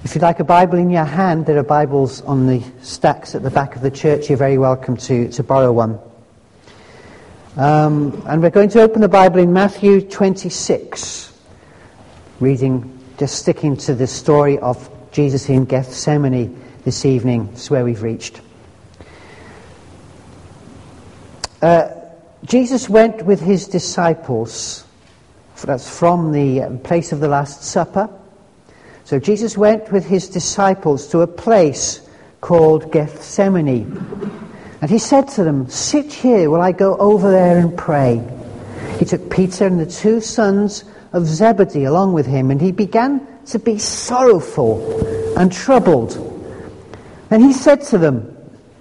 If you'd like a Bible in your hand, there are Bibles on the stacks at the back of the church. You're very welcome to borrow one. And we're going to open the Bible in Matthew 26, sticking to the story of Jesus in Gethsemane this evening. It's where we've reached. Jesus went with his disciples. That's from the place of the Last Supper. So Jesus went with his disciples to a place called Gethsemane. And he said to them, "Sit here while I go over there and pray." He took Peter and the two sons of Zebedee along with him, and he began to be sorrowful and troubled. And he said to them,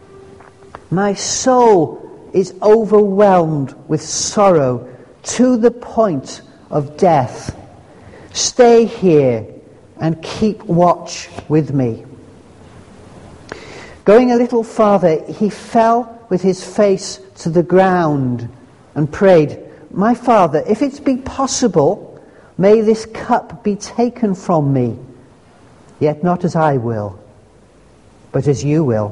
"My soul is overwhelmed with sorrow to the point of death. Stay here and keep watch with me." Going a little farther, he fell with his face to the ground and prayed, "My Father, if it be possible, may this cup be taken from me, yet not as I will, but as you will."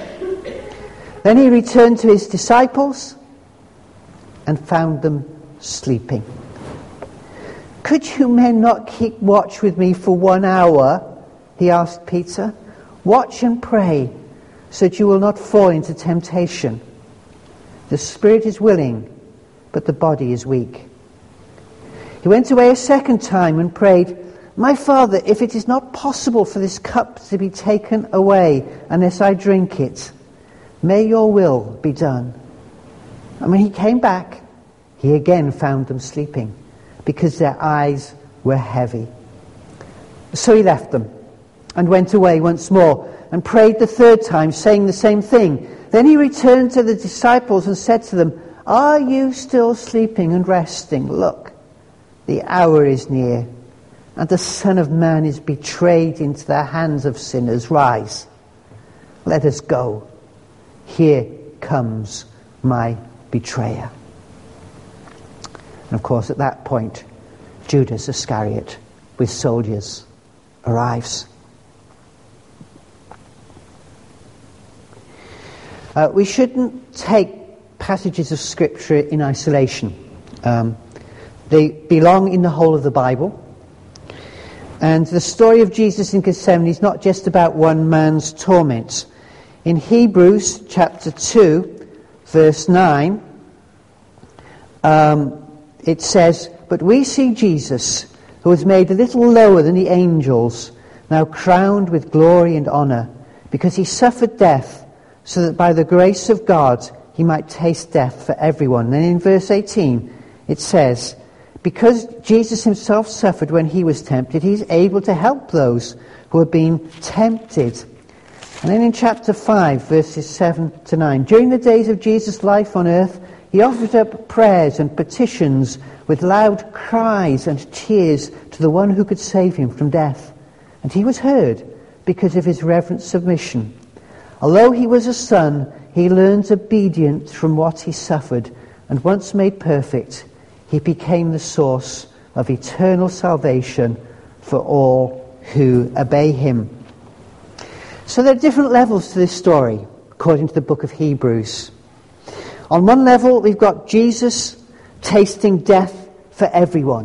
Then he returned to his disciples and found them sleeping. "Could you men not keep watch with me for 1 hour?" he asked Peter. "Watch and pray, so that you will not fall into temptation. The spirit is willing, but the body is weak." He went away a second time and prayed, "My Father, if it is not possible for this cup to be taken away unless I drink it, may your will be done." And when he came back, he again found them sleeping, because their eyes were heavy. So he left them and went away once more and prayed the third time, saying the same thing. Then he returned to the disciples and said to them, "Are you still sleeping and resting? Look, the hour is near, and the Son of Man is betrayed into the hands of sinners. Rise, let us go. Here comes my betrayer." And of course, at that point, Judas Iscariot with soldiers arrives. We shouldn't take passages of Scripture in isolation. They belong in the whole of the Bible. And the story of Jesus in Gethsemane is not just about one man's torment. In Hebrews chapter 2, verse 9, it says, "But we see Jesus, who was made a little lower than the angels, now crowned with glory and honor, because he suffered death, so that by the grace of God he might taste death for everyone." Then in verse 18 it says, "Because Jesus himself suffered when he was tempted, he is able to help those who are being tempted." And then in chapter 5, verses 7 to 9, "During the days of Jesus' life on earth, he offered up prayers and petitions with loud cries and tears to the one who could save him from death. And he was heard because of his reverent submission. Although he was a son, he learned obedience from what he suffered, and once made perfect, he became the source of eternal salvation for all who obey him." So there are different levels to this story, according to the book of Hebrews. On one level, we've got Jesus tasting death for everyone.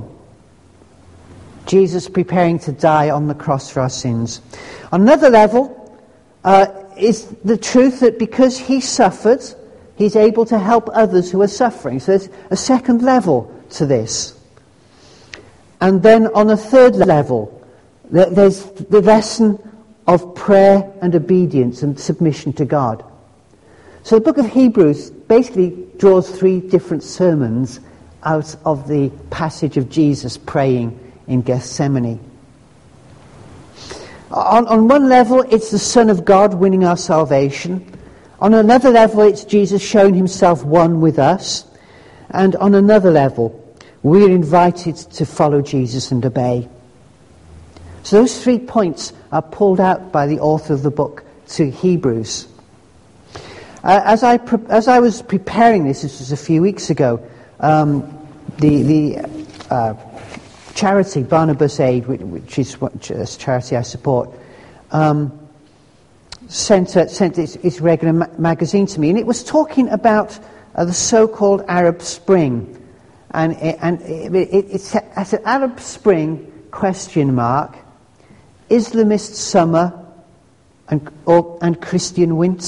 Jesus preparing to die on the cross for our sins. On another level is the truth that because he suffered, he's able to help others who are suffering. So there's a second level to this. And then on a third level, there's the lesson of prayer and obedience and submission to God. So the book of Hebrews basically draws three different sermons out of the passage of Jesus praying in Gethsemane. On one level, it's the Son of God winning our salvation. On another level, it's Jesus showing himself one with us. And on another level, we're invited to follow Jesus and obey. So those 3 points are pulled out by the author of the book to Hebrews. As I was preparing this was a few weeks ago, the charity Barnabas Aid, which is a charity I support, sent its regular magazine to me, and it was talking about the so-called Arab Spring. And it said, Arab Spring, ? Islamist summer and Christian winter, ?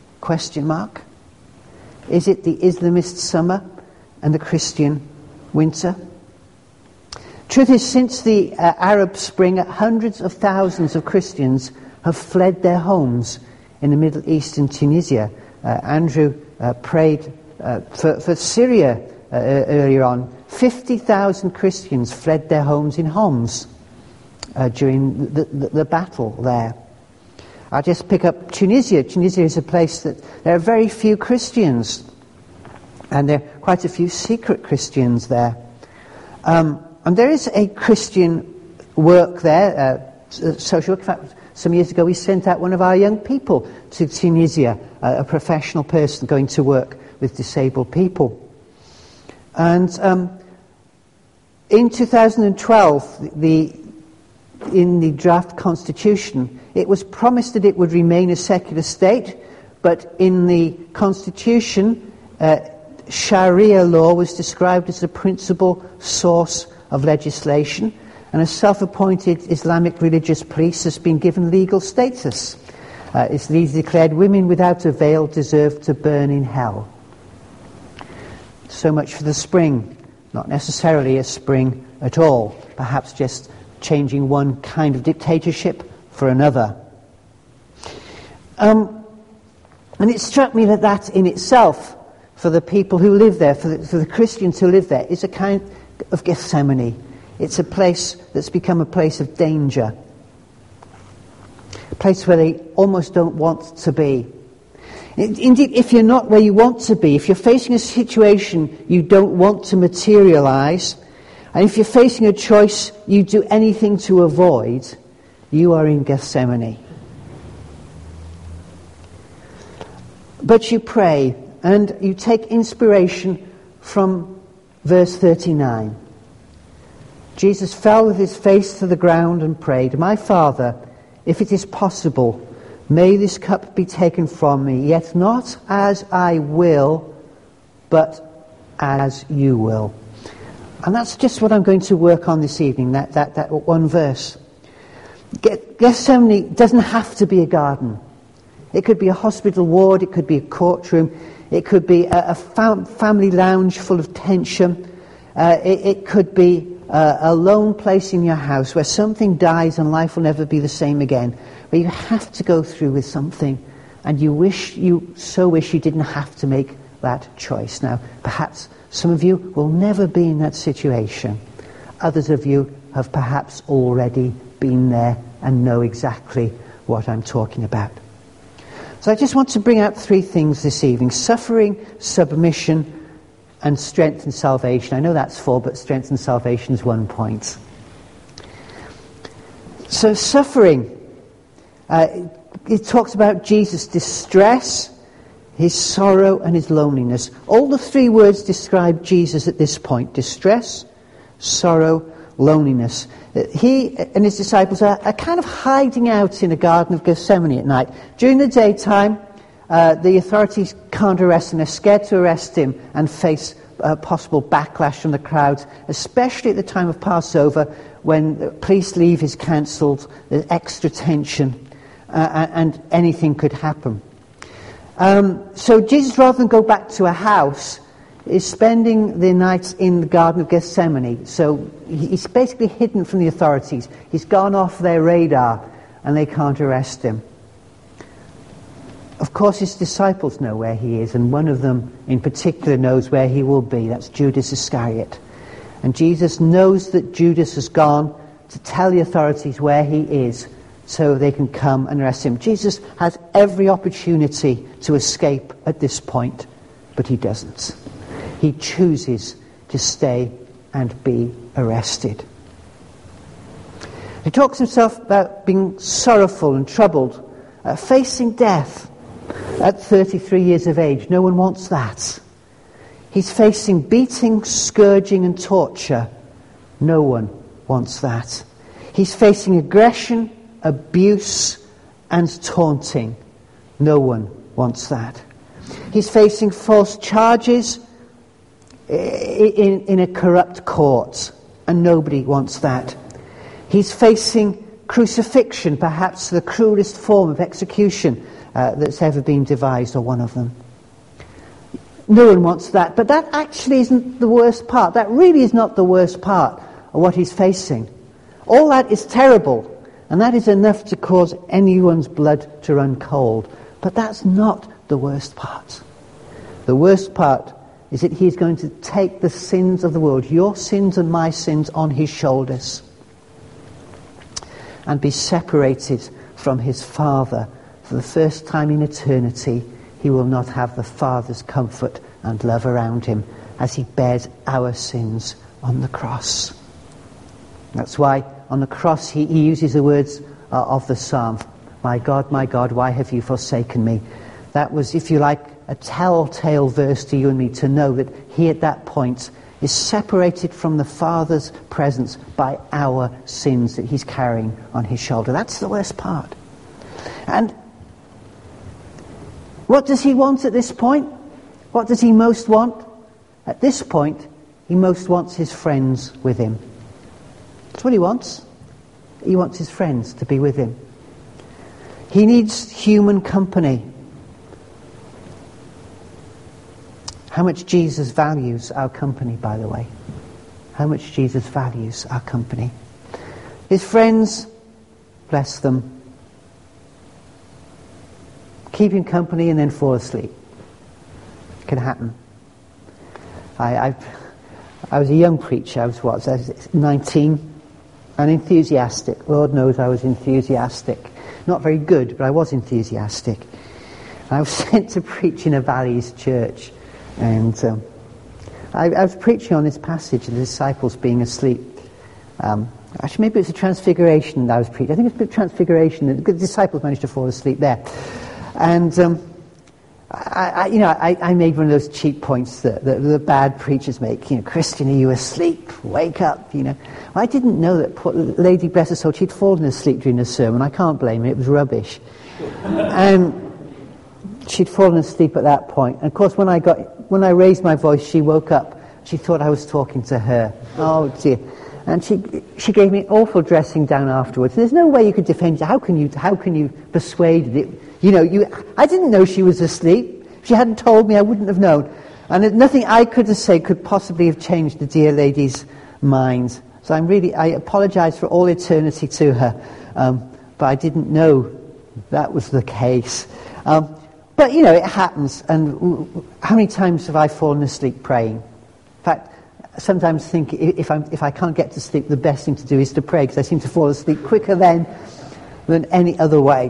Is it the Islamist summer and the Christian winter? Truth is, since the Arab Spring, hundreds of thousands of Christians have fled their homes in the Middle East and Tunisia. Andrew prayed for Syria earlier on. 50,000 Christians fled their homes in Homs during the battle there. I'll just pick up Tunisia. Tunisia is a place that there are very few Christians, and there are quite a few secret Christians there. And there is a Christian work there, social work. In fact, some years ago we sent out one of our young people to Tunisia, a professional person going to work with disabled people. And in 2012, in the draft constitution, it was promised that it would remain a secular state, but in the constitution, Sharia law was described as the principal source of legislation, and a self-appointed Islamic religious police has been given legal status. It's legally declared women without a veil deserve to burn in hell. So much for the spring. Not necessarily a spring at all. Perhaps just changing one kind of dictatorship for another. And it struck me that in itself, for the people who live there, for the Christians who live there, is a kind of Gethsemane. It's a place that's become a place of danger. A place where they almost don't want to be. Indeed, if you're not where you want to be, if you're facing a situation you don't want to materialize, and if you're facing a choice you do anything to avoid, you are in Gethsemane. But you pray, and you take inspiration from verse 39. Jesus fell with his face to the ground and prayed, "My Father, if it is possible, may this cup be taken from me, yet not as I will, but as you will." And that's just what I'm going to work on this evening, that one verse. Gethsemane doesn't have to be a garden. It could be a hospital ward, it could be a courtroom, it could be a family lounge full of tension, it could be a lone place in your house where something dies and life will never be the same again, where you have to go through with something and you so wish you didn't have to make that choice. Now, perhaps some of you will never be in that situation. Others of you have perhaps already been there and know exactly what I'm talking about. So I just want to bring out three things this evening: suffering, submission, and strength and salvation. I know that's four, but strength and salvation is 1 point. So suffering, it talks about Jesus' distress, his sorrow, and his loneliness. All the three words describe Jesus at this point: distress, sorrow, loneliness. He and his disciples are kind of hiding out in the Garden of Gethsemane at night. During the daytime, the authorities can't arrest him. They're scared to arrest him and face possible backlash from the crowds, especially at the time of Passover, when police leave is cancelled, there's extra tension, and anything could happen. So Jesus, rather than go back to a house, is spending the night in the Garden of Gethsemane. So he's basically hidden from the authorities. He's gone off their radar and they can't arrest him. Of course, his disciples know where he is, and one of them in particular knows where he will be. That's Judas Iscariot. And Jesus knows that Judas has gone to tell the authorities where he is so they can come and arrest him. Jesus has every opportunity to escape at this point, but he doesn't. He chooses to stay and be arrested. He talks himself about being sorrowful and troubled, facing death at 33 years of age. No one wants that. He's facing beating, scourging and torture. No one wants that. He's facing aggression abuse and taunting. No one wants that. He's facing false charges in a corrupt court, and nobody wants that. He's facing crucifixion, perhaps the cruelest form of execution that's ever been devised, or one of them. No one wants that, but that actually isn't the worst part. That really is not the worst part of what he's facing. All that is terrible, and that is enough to cause anyone's blood to run cold. But that's not the worst part. The worst part is that he's going to take the sins of the world, your sins and my sins, on his shoulders, and be separated from his Father. For the first time in eternity, he will not have the Father's comfort and love around him as he bears our sins on the cross. That's why on the cross he uses the words of the psalm, my God, why have you forsaken me? That was, if you like, a telltale verse to you and me to know that he at that point is separated from the Father's presence by our sins that he's carrying on his shoulder. That's the worst part. And what does he want at this point? What does he most want? At this point, he most wants his friends with him. That's what he wants. He wants his friends to be with him. He needs human company. How much Jesus values our company, by the way. How much Jesus values our company. His friends, bless them, keep him company and then fall asleep. It can happen. I was a young preacher. I was 19 and enthusiastic. Lord knows I was enthusiastic. Not very good, but I was enthusiastic. And I was sent to preach in a Valleys church. And I was preaching on this passage of the disciples being asleep. Actually, maybe it's a transfiguration that I was preaching. I think it's a transfiguration. The disciples managed to fall asleep there. And I made one of those cheap points that the bad preachers make. Christian, are you asleep? Wake up. Well, I didn't know that Lady, bless her soul, she'd fallen asleep during the sermon. I can't blame her. It was rubbish. And she'd fallen asleep at that point. And of course, when I raised my voice, she woke up. She thought I was talking to her. Oh dear! And she gave me an awful dressing down afterwards. There's no way you could defend it. How can you persuade it? I didn't know she was asleep. If she hadn't told me, I wouldn't have known. And nothing I could have said could possibly have changed the dear lady's mind. So I apologise for all eternity to her. But I didn't know that was the case. But it happens. And how many times have I fallen asleep praying? In fact, I sometimes think if I can't get to sleep, the best thing to do is to pray, because I seem to fall asleep quicker than any other way.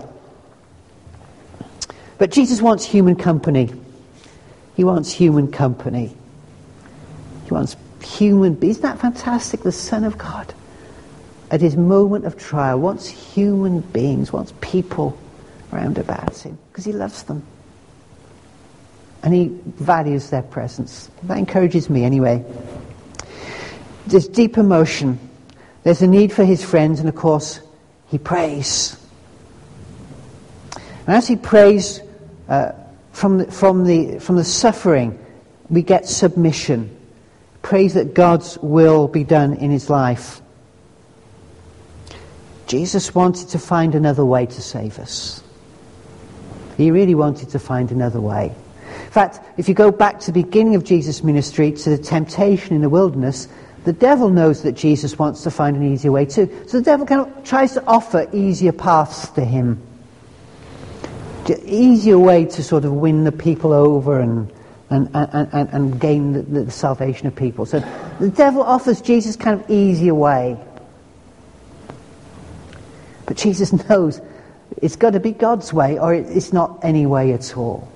But Jesus wants human company. He wants human company. He wants human beings. Isn't that fantastic? The Son of God, at his moment of trial, wants human beings, wants people round about him, because he loves them. And he values their presence. That encourages me anyway. There's deep emotion. There's a need for his friends, and of course, he prays. And as he prays from the suffering, we get submission. Prays that God's will be done in his life. Jesus wanted to find another way to save us. He really wanted to find another way. In fact, if you go back to the beginning of Jesus' ministry, to the temptation in the wilderness, the devil knows that Jesus wants to find an easier way too. So the devil kind of tries to offer easier paths to him. Easier way to sort of win the people over and gain the salvation of people. So the devil offers Jesus kind of easier way. But Jesus knows it's got to be God's way, or it's not any way at all.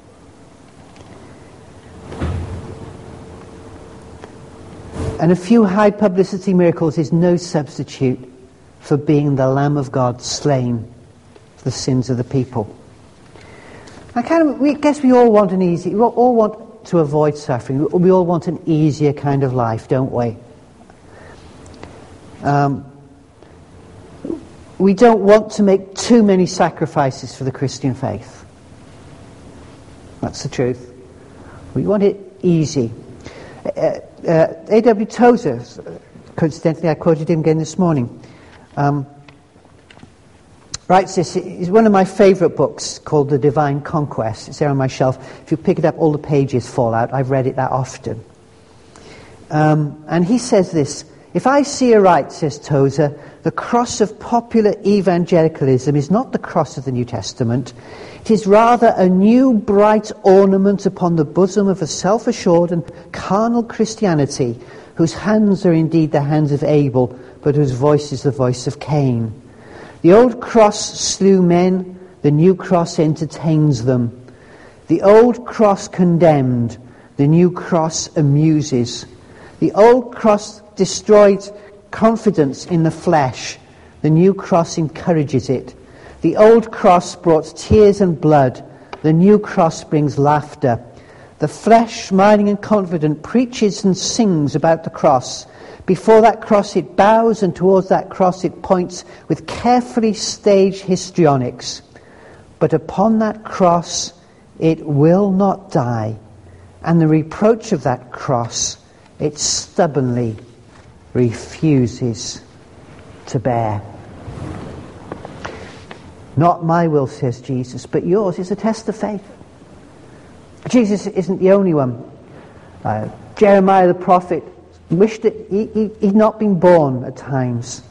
And a few high publicity miracles is no substitute for being the Lamb of God slain for the sins of the people. I guess we all want we all want to avoid suffering. We all want an easier kind of life, don't we? we don't want to make too many sacrifices for the Christian faith. That's the truth. We want it easy. A.W. Tozer, coincidentally I quoted him again this morning, writes this. It's one of my favourite books called The Divine Conquest. It's there on my shelf. If you pick it up, all the pages fall out. I've read it that often. And he says this: "If I see aright, says Tozer, the cross of popular evangelicalism is not the cross of the New Testament. It is rather a new bright ornament upon the bosom of a self-assured and carnal Christianity, whose hands are indeed the hands of Abel, but whose voice is the voice of Cain. The old cross slew men, the new cross entertains them. The old cross condemned, the new cross amuses. The old cross destroyed confidence in the flesh, the new cross encourages it. The old cross brought tears and blood, the new cross brings laughter. The flesh, smiling and confident, preaches and sings about the cross. Before that cross it bows, and towards that cross it points with carefully staged histrionics. But upon that cross it will not die, and the reproach of that cross it stubbornly refuses to bear." Not my will, says Jesus, but yours is a test of faith. Jesus isn't the only one. Jeremiah the prophet wished that he'd not been born at times.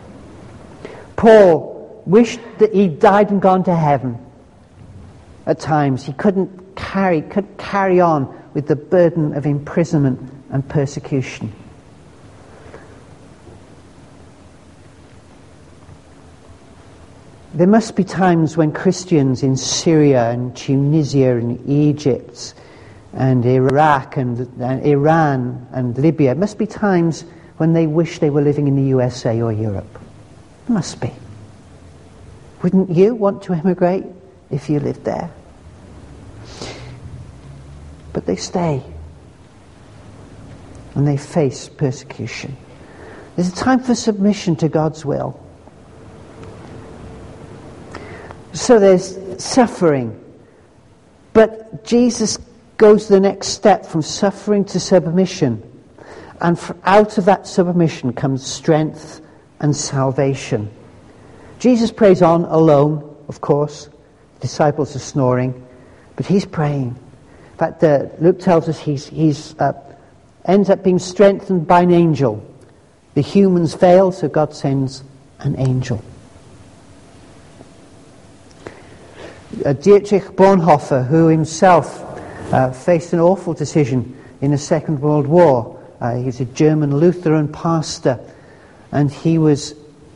Paul wished that he'd died and gone to heaven at times. He couldn't carry on with the burden of imprisonment and persecution. There must be times when Christians in Syria and Tunisia and Egypt and Iraq and Iran and Libya, it must be times when they wish they were living in the USA or Europe. It must be. Wouldn't you want to emigrate if you lived there? But they stay. And they face persecution. There's a time for submission to God's will. So there's suffering. But Jesus goes the next step from suffering to submission. And out of that submission comes strength and salvation. Jesus prays on alone, of course. The disciples are snoring. But he's praying. In fact, Luke tells us he's ends up being strengthened by an angel. The humans fail, so God sends an angel. Dietrich Bonhoeffer, who himself faced an awful decision in the Second World War. He was a German Lutheran pastor, and he was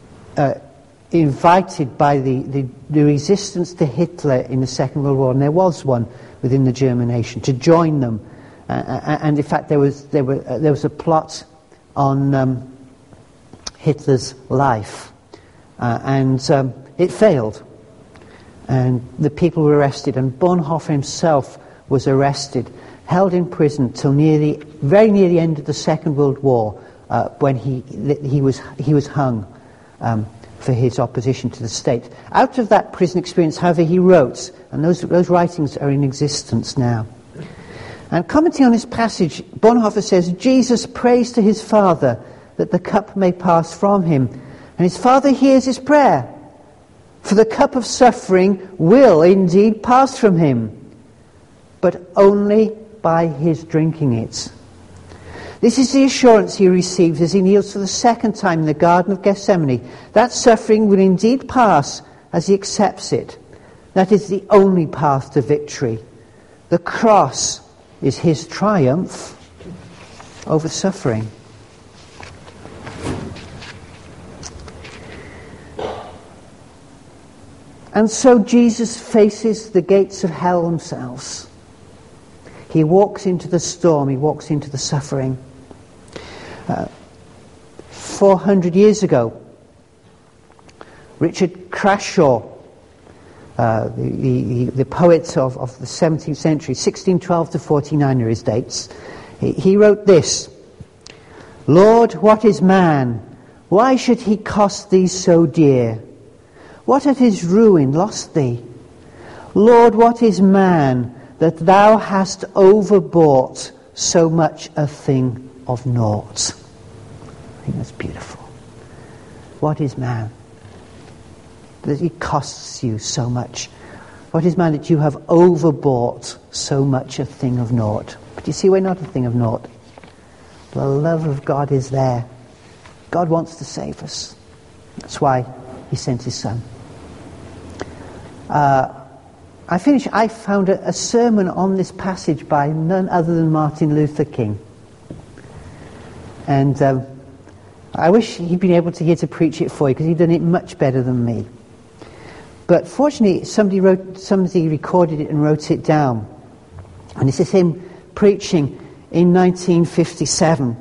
invited by the resistance to Hitler in the Second World War, and there was one within the German nation, to join them. And in fact, there was a plot on Hitler's life, and it failed. And the people were arrested, and Bonhoeffer himself was arrested, held in prison till very near the end of the Second World War, when he was hung for his opposition to the state. Out of that prison experience, however, he wrote, and those writings are in existence now. And commenting on this passage, Bonhoeffer says, Jesus prays to his Father that the cup may pass from him, and his Father hears his prayer. For the cup of suffering will indeed pass from him, but only by his drinking it. This is the assurance he receives as he kneels for the second time in the Garden of Gethsemane. That suffering will indeed pass as he accepts it. That is the only path to victory. The cross is his triumph over suffering. And so Jesus faces the gates of hell themselves. He walks into the storm, he walks into the suffering. 400 years ago, Richard Crashaw, the poet of the 17th century, 1612 to 49 are his dates, he wrote this: "Lord, what is man? Why should he cost thee so dear? What at his ruin lost thee? Lord, what is man that thou hast overbought so much a thing of naught? I think that's beautiful. What is man that it costs you so much? What is man that you have overbought so much a thing of naught? But you see, we're not a thing of naught. The love of God is there. God wants to save us. That's why he sent his son. I found a sermon on this passage by none other than Martin Luther King. And I wish he'd been able to preach it for you, because he'd done it much better than me. But fortunately, somebody recorded it and wrote it down. And this is him preaching in 1957.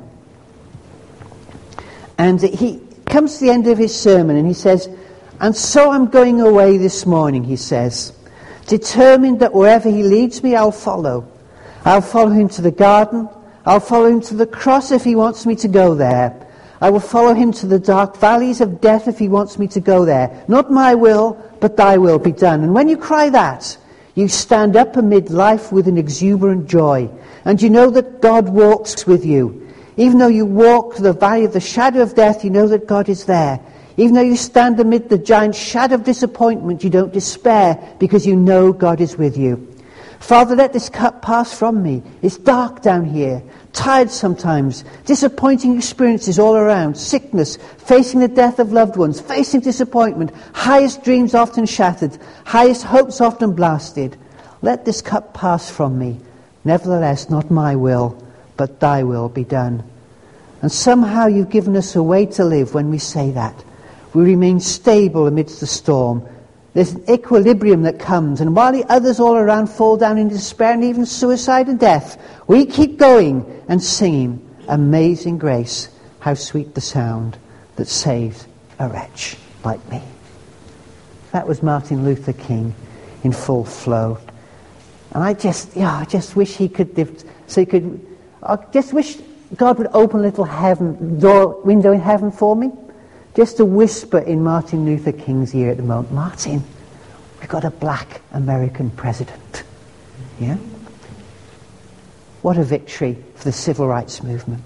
And he comes to the end of his sermon and he says, "And so I'm going away this morning," he says, "determined that wherever he leads me, I'll follow. I'll follow him to the garden. I'll follow him to the cross if he wants me to go there. I will follow him to the dark valleys of death if he wants me to go there. Not my will, but thy will be done." And when you cry that, you stand up amid life with an exuberant joy. And you know that God walks with you. Even though you walk the valley of the shadow of death, you know that God is there. Even though you stand amid the giant shadow of disappointment, you don't despair, because you know God is with you. "Father, let this cup pass from me. It's dark down here, tired sometimes, disappointing experiences all around, sickness, facing the death of loved ones, facing disappointment, highest dreams often shattered, highest hopes often blasted. Let this cup pass from me. Nevertheless, not my will, but thy will be done." And somehow you've given us a way to live when we say that. We remain stable amidst the storm. There's an equilibrium that comes, and while the others all around fall down in despair and even suicide and death, we keep going and singing, "Amazing grace, how sweet the sound that saved a wretch like me." That was Martin Luther King in full flow. And I just wish he could live, I just wish God would open a little window in heaven for me. Just a whisper in Martin Luther King's ear at the moment, "Martin, we've got a black American president." Yeah? What a victory for the civil rights movement.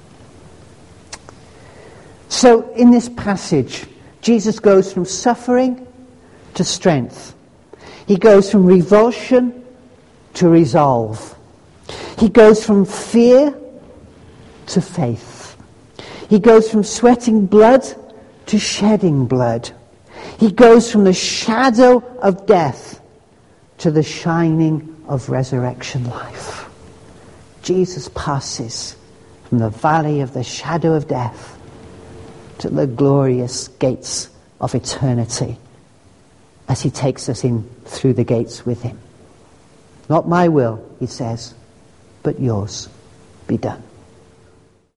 So in this passage, Jesus goes from suffering to strength. He goes from revulsion to resolve. He goes from fear to faith. He goes from sweating blood to shedding blood. He goes from the shadow of death to the shining of resurrection life. Jesus passes from the valley of the shadow of death to the glorious gates of eternity as he takes us in through the gates with him. "Not my will," he says, "but yours be done."